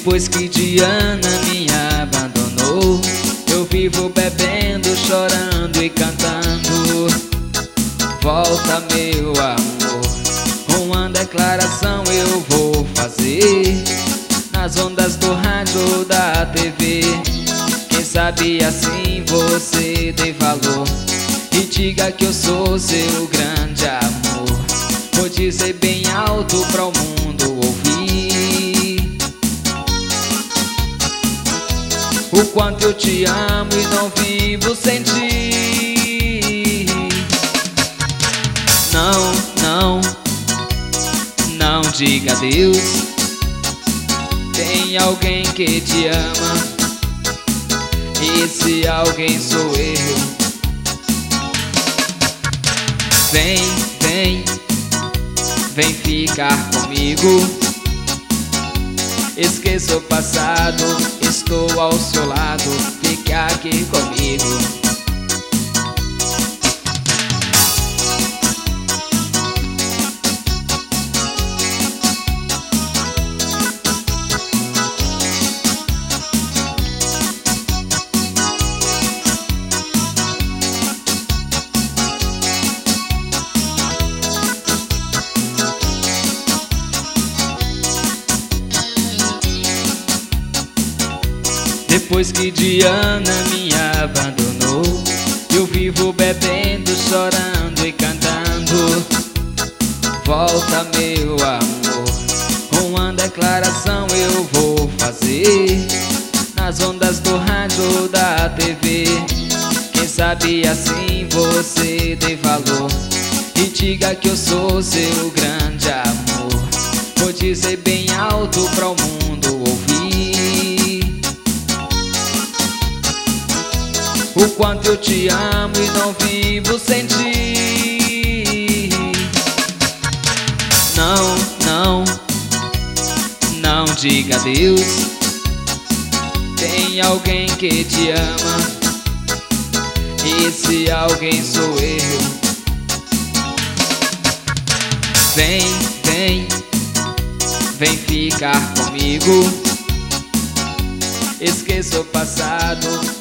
Depois que Diana me abandonou, eu vivo bebendo, chorando e cantando. Volta, meu amor, uma declaração eu vou fazer nas ondas do rádio ou da TV. Quem sabe assim você dê valor e diga que eu sou seu grande amor. Vou dizer bem alto pra o mundo ouvir o quanto eu te amo e não vivo sem ti. Não, não, não diga adeus. Tem alguém que te ama, esse alguém sou eu. Vem, vem, vem ficar comigo. Esqueça o passado, estou ao seu lado. Fique aqui comigo. Depois que Diana me abandonou, eu vivo bebendo, chorando e cantando. Volta, meu amor, uma declaração eu vou fazer nas ondas do rádio ou da TV. Quem sabe assim você dê valor e diga que eu sou seu grande amor. Vou dizer bem alto pra o mundo ouvir o quanto eu te amo e não vivo sem ti. Não, não, não diga adeus. Tem alguém que te ama, esse alguém sou eu. Vem, vem, vem ficar comigo. Esqueça o passado,